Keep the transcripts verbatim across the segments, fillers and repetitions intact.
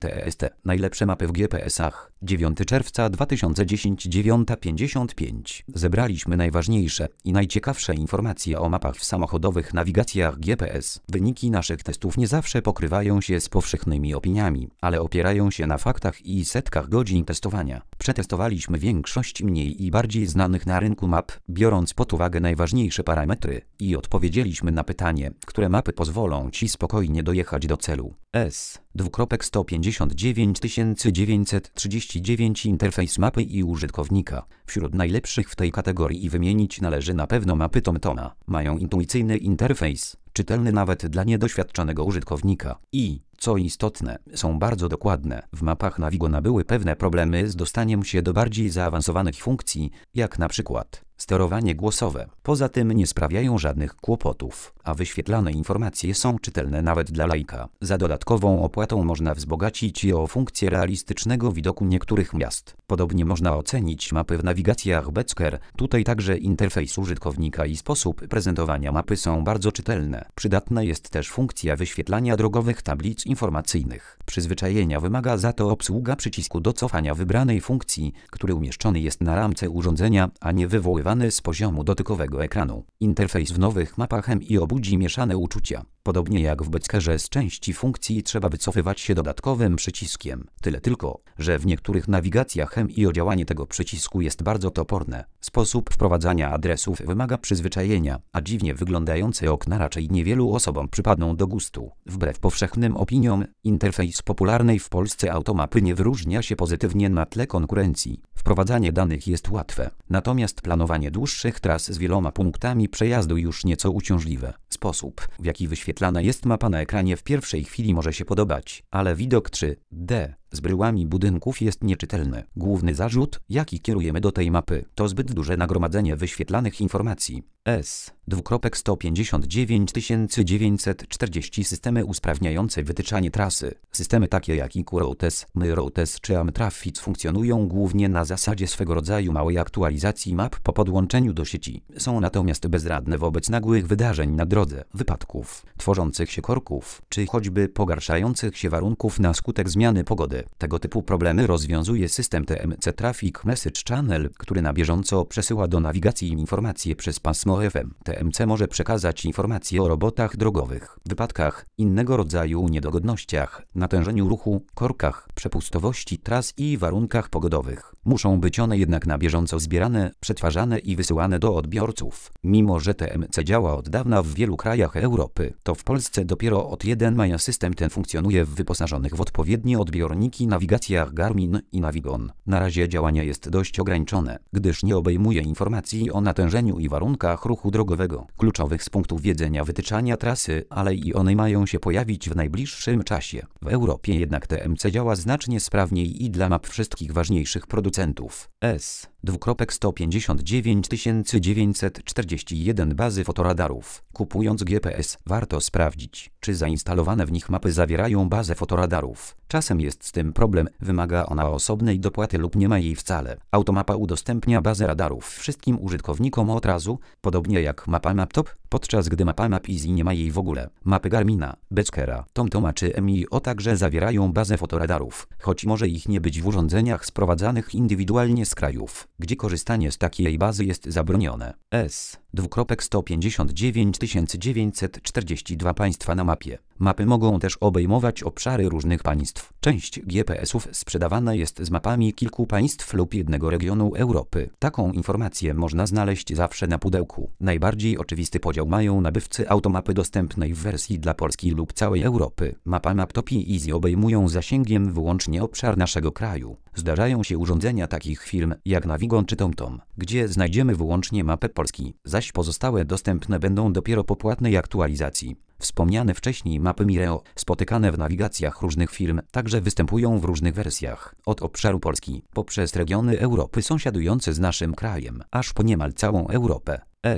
T S T. Najlepsze mapy w G P S-ach. dziewiątego czerwca dwa tysiące dziesiątego. dziewiąta pięćdziesiąt pięć. Zebraliśmy najważniejsze i najciekawsze informacje o mapach w samochodowych nawigacjach G P S. Wyniki naszych testów nie zawsze pokrywają się z powszechnymi opiniami, ale opierają się na faktach i setkach godzin testowania. Przetestowaliśmy większość mniej i bardziej znanych na rynku map, biorąc pod uwagę najważniejsze parametry i odpowiedzieliśmy na pytanie, które mapy pozwolą Ci spokojnie dojechać do celu. S. sto pięćdziesiąt dziewięć tysięcy dziewięćset trzydzieści dziewięć interfejs mapy i użytkownika. Wśród najlepszych w tej kategorii wymienić należy na pewno mapy TomToma. Mają intuicyjny interfejs, czytelny nawet dla niedoświadczonego użytkownika i, co istotne, są bardzo dokładne. W mapach Navigona były pewne problemy z dostaniem się do bardziej zaawansowanych funkcji, jak na przykład sterowanie głosowe. Poza tym nie sprawiają żadnych kłopotów, a wyświetlane informacje są czytelne nawet dla laika. Za dodatkową opłatą można wzbogacić je o funkcję realistycznego widoku niektórych miast. Podobnie można ocenić mapy w nawigacjach Becker. Tutaj także interfejs użytkownika i sposób prezentowania mapy są bardzo czytelne. Przydatna jest też funkcja wyświetlania drogowych tablic informacyjnych. Przyzwyczajenia wymaga za to obsługa przycisku do cofania wybranej funkcji, który umieszczony jest na ramce urządzenia, a nie wywoływany z poziomu dotykowego ekranu. Interfejs w nowych mapach M I obudzi mieszane uczucia. Podobnie jak w Beckerze z części funkcji trzeba wycofywać się dodatkowym przyciskiem. Tyle tylko, że w niektórych nawigacjach M I działanie tego przycisku jest bardzo toporne. Sposób wprowadzania adresów wymaga przyzwyczajenia, a dziwnie wyglądające okna raczej niewielu osobom przypadną do gustu. Wbrew powszechnym opiniom, interfejs popularnej w Polsce automapy nie wyróżnia się pozytywnie na tle konkurencji. Wprowadzanie danych jest łatwe, natomiast planowanie dłuższych tras z wieloma punktami przejazdu już nieco uciążliwe. Sposób, w jaki wyświetlana jest mapa na ekranie w pierwszej chwili może się podobać, ale widok trzy D z bryłami budynków jest nieczytelny. Główny zarzut, jaki kierujemy do tej mapy, to zbyt duże nagromadzenie wyświetlanych informacji. S. sto pięćdziesiąt dziewięć tysięcy dziewięćset czterdzieści systemy usprawniające wytyczanie trasy. Systemy takie jak iKuroutes, MyRoutes czy Amtraffic funkcjonują głównie na zasadzie swego rodzaju małej aktualizacji map po podłączeniu do sieci. Są natomiast bezradne wobec nagłych wydarzeń na drodze, wypadków, tworzących się korków, czy choćby pogarszających się warunków na skutek zmiany pogody. Tego typu problemy rozwiązuje system T M C Traffic Message Channel, który na bieżąco przesyła do nawigacji informacje przez pasmo F M. T M C może przekazać informacje o robotach drogowych, wypadkach, innego rodzaju niedogodnościach, natężeniu ruchu, korkach, przepustowości tras i warunkach pogodowych. Muszą być one jednak na bieżąco zbierane, przetwarzane i wysyłane do odbiorców. Mimo że T M C działa od dawna w wielu krajach Europy, to w Polsce dopiero od pierwszego maja system ten funkcjonuje w wyposażonych w odpowiednie odbiorniki nawigacjach Garmin i Navigon. Na razie działanie jest dość ograniczone, gdyż nie obejmuje informacji o natężeniu i warunkach ruchu drogowego, kluczowych z punktu widzenia wytyczania trasy, ale i one mają się pojawić w najbliższym czasie. W Europie jednak T M C działa znacznie sprawniej i dla map wszystkich ważniejszych producentów. S. sto pięćdziesiąt dziewięć tysięcy dziewięćset czterdzieści jeden bazy fotoradarów. Kupując G P S, warto sprawdzić, czy zainstalowane w nich mapy zawierają bazę fotoradarów. Czasem jest z tym problem, wymaga ona osobnej dopłaty lub nie ma jej wcale. Automapa udostępnia bazę radarów wszystkim użytkownikom od razu, podobnie jak mapa MapTop, podczas gdy mapa MapEasy nie ma jej w ogóle. Mapy Garmina, Beckera, TomToma czy M I O także zawierają bazę fotoradarów, choć może ich nie być w urządzeniach sprowadzanych indywidualnie z krajów, gdzie korzystanie z takiej bazy jest zabronione. S. sto pięćdziesiąt dziewięć tysięcy dziewięćset czterdzieści dwa państwa na mapie. Mapy mogą też obejmować obszary różnych państw. Część G P S-ów sprzedawana jest z mapami kilku państw lub jednego regionu Europy. Taką informację można znaleźć zawsze na pudełku. Najbardziej oczywisty podział mają nabywcy automapy dostępnej w wersji dla Polski lub całej Europy. Mapa MapTop i Easy obejmują zasięgiem wyłącznie obszar naszego kraju. Zdarzają się urządzenia takich firm jak Navigon czy TomTom, gdzie znajdziemy wyłącznie mapę Polski, zaś pozostałe dostępne będą dopiero po płatnej aktualizacji. Wspomniane wcześniej mapy Mireo, spotykane w nawigacjach różnych firm, także występują w różnych wersjach. Od obszaru Polski, poprzez regiony Europy sąsiadujące z naszym krajem, aż po niemal całą Europę. S.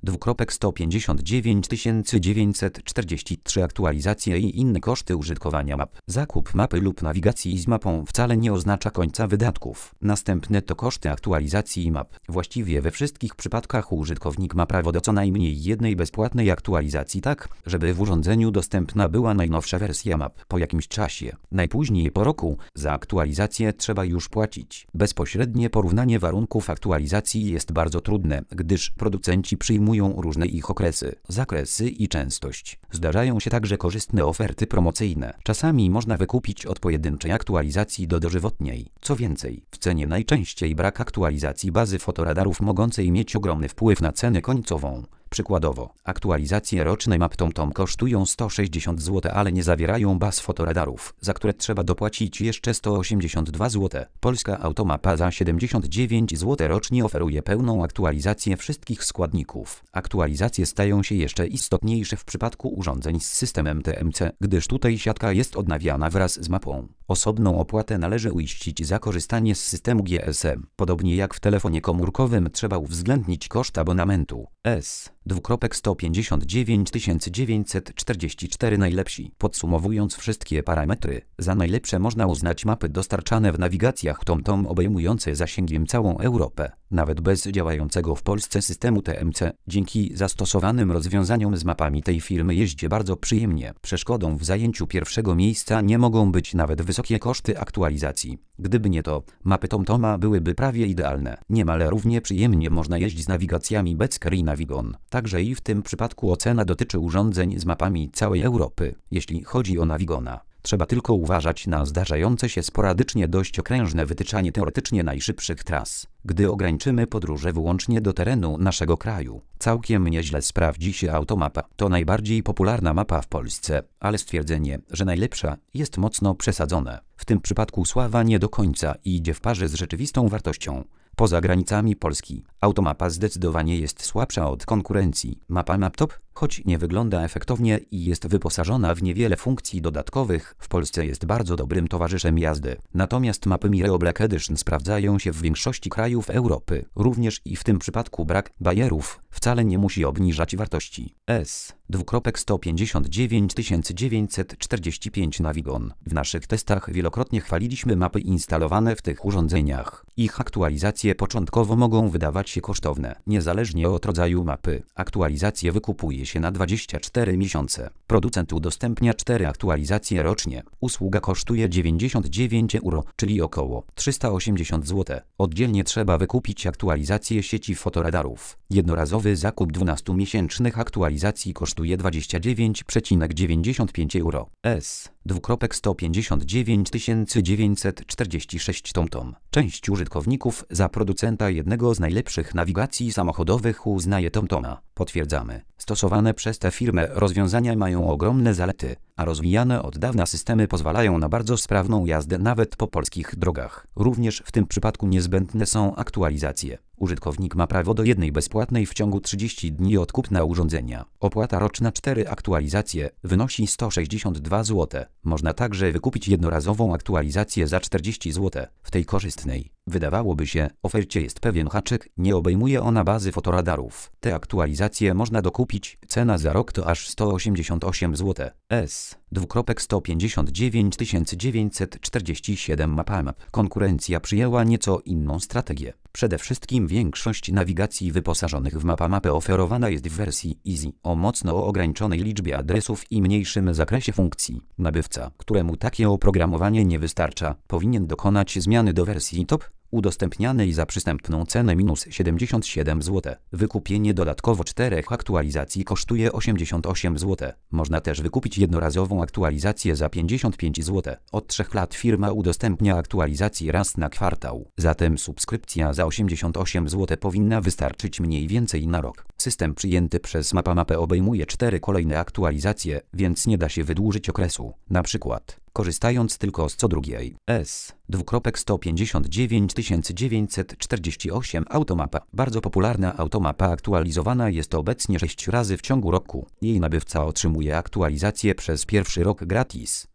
sto pięćdziesiąt dziewięć tysięcy dziewięćset czterdzieści trzy aktualizacje i inne koszty użytkowania map. Zakup mapy lub nawigacji z mapą wcale nie oznacza końca wydatków. Następne to koszty aktualizacji map. Właściwie we wszystkich przypadkach użytkownik ma prawo do co najmniej jednej bezpłatnej aktualizacji, tak, żeby w urządzeniu dostępna była najnowsza wersja map. Po jakimś czasie, najpóźniej po roku, za aktualizację trzeba już płacić. Bezpośrednie porównanie warunków aktualizacji jest bardzo trudne, gdyż producenci przyjmują różne ich okresy, zakresy i częstość. Zdarzają się także korzystne oferty promocyjne. Czasami można wykupić od pojedynczej aktualizacji do dożywotniej. Co więcej, w cenie najczęściej brak aktualizacji bazy fotoradarów mogącej mieć ogromny wpływ na cenę końcową. Przykładowo, aktualizacje roczne map TomTom kosztują sto sześćdziesiąt złotych, ale nie zawierają baz fotoradarów, za które trzeba dopłacić jeszcze sto osiemdziesiąt dwa złote. Polska Automapa za siedemdziesiąt dziewięć złotych rocznie oferuje pełną aktualizację wszystkich składników. Aktualizacje stają się jeszcze istotniejsze w przypadku urządzeń z systemem T M C, gdyż tutaj siatka jest odnawiana wraz z mapą. Osobną opłatę należy uiścić za korzystanie z systemu G S M. Podobnie jak w telefonie komórkowym trzeba uwzględnić koszt abonamentu. S. sto pięćdziesiąt dziewięć tysięcy dziewięćset czterdzieści cztery najlepsi. Podsumowując wszystkie parametry, za najlepsze można uznać mapy dostarczane w nawigacjach TomTom obejmujące zasięgiem całą Europę, nawet bez działającego w Polsce systemu T M C. Dzięki zastosowanym rozwiązaniom z mapami tej firmy jeździ bardzo przyjemnie. Przeszkodą w zajęciu pierwszego miejsca nie mogą być nawet wysokie koszty aktualizacji. Gdyby nie to, mapy TomToma byłyby prawie idealne. Niemal równie przyjemnie można jeździć z nawigacjami Becker i Navigon. Także i w tym przypadku ocena dotyczy urządzeń z mapami całej Europy. Jeśli chodzi o Navigona, trzeba tylko uważać na zdarzające się sporadycznie dość okrężne wytyczanie teoretycznie najszybszych tras, gdy ograniczymy podróże wyłącznie do terenu naszego kraju. Całkiem nieźle sprawdzi się Automapa. To najbardziej popularna mapa w Polsce, ale stwierdzenie, że najlepsza, jest mocno przesadzone. W tym przypadku sława nie do końca idzie w parze z rzeczywistą wartością. Poza granicami Polski, Automapa zdecydowanie jest słabsza od konkurencji. Mapa MapTop, choć nie wygląda efektownie i jest wyposażona w niewiele funkcji dodatkowych, w Polsce jest bardzo dobrym towarzyszem jazdy. Natomiast mapy Mireo Black Edition sprawdzają się w większości krajów Europy. Również i w tym przypadku brak bajerów wcale nie musi obniżać wartości. S. sto pięćdziesiąt dziewięć tysięcy dziewięćset czterdzieści pięć Navigon. W naszych testach wielokrotnie chwaliliśmy mapy instalowane w tych urządzeniach. Ich aktualizacje początkowo mogą wydawać się kosztowne. Niezależnie od rodzaju mapy, aktualizacje wykupuje się na dwadzieścia cztery miesiące. Producent udostępnia cztery aktualizacje rocznie. Usługa kosztuje dziewięćdziesiąt dziewięć euro, czyli około trzysta osiemdziesiąt złotych. Oddzielnie trzeba wykupić aktualizację sieci fotoradarów. Jednorazowy zakup dwunastomiesięcznych aktualizacji kosztuje dwadzieścia dziewięć przecinek dziewięćdziesiąt pięć euro. S. sto pięćdziesiąt dziewięć tysięcy dziewięćset czterdzieści sześć TomTom. Część użytkowników za producenta jednego z najlepszych nawigacji samochodowych uznaje TomToma. Potwierdzamy. Stosowane przez tę firmę rozwiązania mają ogromne zalety, a rozwijane od dawna systemy pozwalają na bardzo sprawną jazdę nawet po polskich drogach. Również w tym przypadku niezbędne są aktualizacje. Użytkownik ma prawo do jednej bezpłatnej w ciągu trzydziestu dni od kupna urządzenia. Opłata roczna cztery aktualizacje wynosi sto sześćdziesiąt dwa złote. Można także wykupić jednorazową aktualizację za czterdzieści złotych. W tej korzystnej, wydawałoby się, ofercie jest pewien haczyk, nie obejmuje ona bazy fotoradarów. Te aktualizacje można dokupić, cena za rok to aż sto osiemdziesiąt osiem złotych. S. sto pięćdziesiąt dziewięć tysięcy dziewięćset czterdzieści siedem MapAmap. Konkurencja przyjęła nieco inną strategię. Przede wszystkim większość nawigacji wyposażonych w MapAmapę oferowana jest w wersji Easy o mocno ograniczonej liczbie adresów i mniejszym zakresie funkcji. Nabywca, któremu takie oprogramowanie nie wystarcza, powinien dokonać zmiany do wersji Top, udostępnianej za przystępną cenę minus siedemdziesiąt siedem złotych. Wykupienie dodatkowo czterech aktualizacji kosztuje osiemdziesiąt osiem złotych. Można też wykupić jednorazową aktualizację za pięćdziesiąt pięć złotych. Od trzech lat firma udostępnia aktualizację raz na kwartał. Zatem subskrypcja za osiemdziesiąt osiem złotych powinna wystarczyć mniej więcej na rok. System przyjęty przez MapAmapę obejmuje cztery kolejne aktualizacje, więc nie da się wydłużyć okresu. Na przykład korzystając tylko z co drugiej. S. sto pięćdziesiąt dziewięć tysięcy dziewięćset czterdzieści osiem Automapa. Bardzo popularna Automapa aktualizowana jest obecnie sześć razy w ciągu roku. Jej nabywca otrzymuje aktualizację przez pierwszy rok gratis.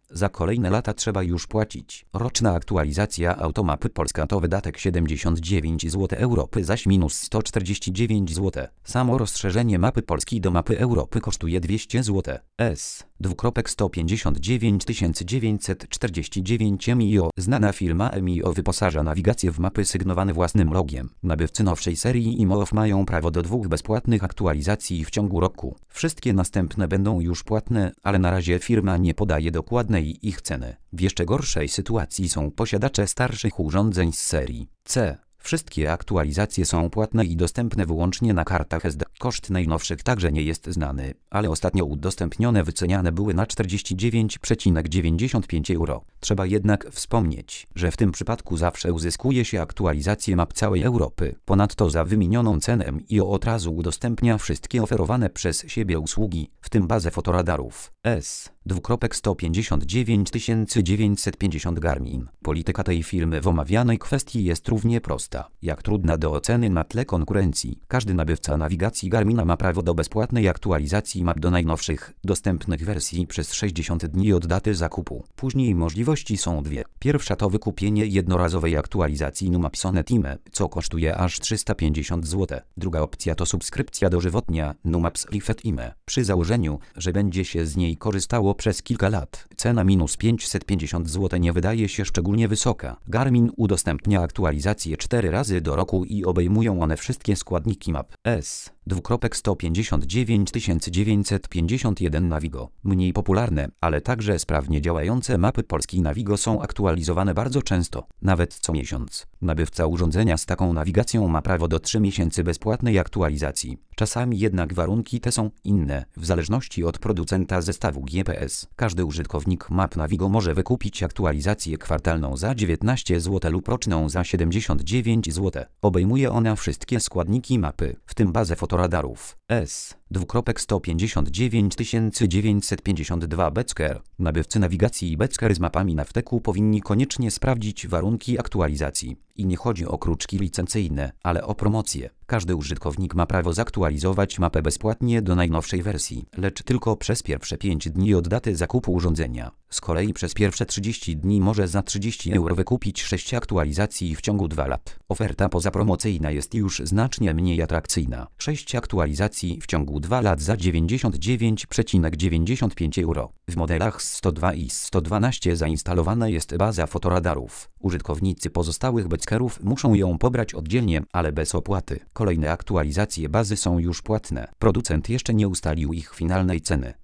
Za kolejne lata trzeba już płacić. Roczna aktualizacja Automapy Polska to wydatek siedemdziesiąt dziewięć złotych, Europy zaś minus sto czterdzieści dziewięć złotych. Samo rozszerzenie mapy Polski do mapy Europy kosztuje dwieście złotych. S. Dwukropek sto pięćdziesiąt dziewięć tysięcy dziewięćset czterdzieści dziewięć M I O. Znana firma M I O wyposaża nawigację w mapy sygnowane własnym logiem. Nabywcy nowszej serii M I O mają prawo do dwóch bezpłatnych aktualizacji w ciągu roku. Wszystkie następne będą już płatne, ale na razie firma nie podaje dokładnej ich ceny. W jeszcze gorszej sytuacji są posiadacze starszych urządzeń z serii C. Wszystkie aktualizacje są płatne i dostępne wyłącznie na kartach S D. Koszt najnowszych także nie jest znany, ale ostatnio udostępnione wyceniane były na czterdzieści dziewięć przecinek dziewięćdziesiąt pięć euro. Trzeba jednak wspomnieć, że w tym przypadku zawsze uzyskuje się aktualizację map całej Europy. Ponadto za wymienioną cenę M I O od razu udostępnia wszystkie oferowane przez siebie usługi, w tym bazę fotoradarów S. Dwukropek sto pięćdziesiąt dziewięć tysięcy dziewięćset pięćdziesiąt Garmin. Polityka tej firmy w omawianej kwestii jest równie prosta, jak trudna do oceny na tle konkurencji. Każdy nabywca nawigacji Garmina ma prawo do bezpłatnej aktualizacji map do najnowszych, dostępnych wersji przez sześćdziesiąt dni od daty zakupu. Później możliwości są dwie. Pierwsza to wykupienie jednorazowej aktualizacji Numap Sonetime, co kosztuje aż trzysta pięćdziesiąt złotych. Druga opcja to subskrypcja dożywotnia Numaps Refit Ime. Przy założeniu, że będzie się z niej korzystało przez kilka lat. Cena minus pięćset pięćdziesiąt złotych nie wydaje się szczególnie wysoka. Garmin udostępnia aktualizacje cztery razy do roku i obejmują one wszystkie składniki map S. Dwukropek sto pięćdziesiąt dziewięć tysięcy dziewięćset pięćdziesiąt jeden Navigo. Mniej popularne, ale także sprawnie działające mapy Polski Navigo są aktualizowane bardzo często, nawet co miesiąc. Nabywca urządzenia z taką nawigacją ma prawo do trzech miesięcy bezpłatnej aktualizacji. Czasami jednak warunki te są inne, w zależności od producenta zestawu G P S. Każdy użytkownik map Navigo może wykupić aktualizację kwartalną za dziewiętnaście złotych lub roczną za siedemdziesiąt dziewięć złotych. Obejmuje ona wszystkie składniki mapy, w tym bazę fotoradarów S. Dwukropek sto pięćdziesiąt dziewięć tysięcy dziewięćset pięćdziesiąt dwa Becker. Nabywcy nawigacji Becker z mapami na wteku powinni koniecznie sprawdzić warunki aktualizacji. I nie chodzi o kruczki licencyjne, ale o promocje. Każdy użytkownik ma prawo zaktualizować mapę bezpłatnie do najnowszej wersji, lecz tylko przez pierwsze pięć dni od daty zakupu urządzenia. Z kolei przez pierwsze trzydzieści dni może za trzydzieści euro wykupić sześć aktualizacji w ciągu dwóch lat. Oferta pozapromocyjna jest już znacznie mniej atrakcyjna. sześć aktualizacji w ciągu dwóch lat za dziewięćdziesiąt dziewięć przecinek dziewięćdziesiąt pięć euro. W modelach sto dwa i sto dwanaście zainstalowana jest baza fotoradarów. Użytkownicy pozostałych Beckerów muszą ją pobrać oddzielnie, ale bez opłaty. Kolejne aktualizacje bazy są już płatne. Producent jeszcze nie ustalił ich finalnej ceny.